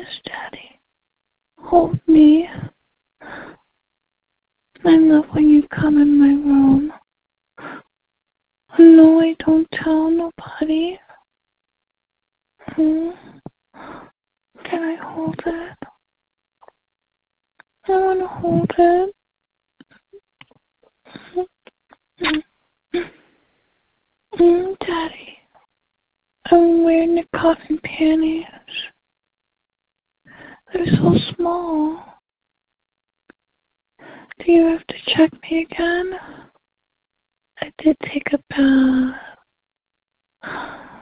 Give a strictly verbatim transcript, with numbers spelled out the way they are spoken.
Yes, Daddy. Hold me. I love when you come in my room. No, I don't tell nobody. Hmm. Can I hold it? I want to hold it. Mm, Daddy, I'm wearing the cotton panties. They're so small. Do you have to check me again? I did take a bath.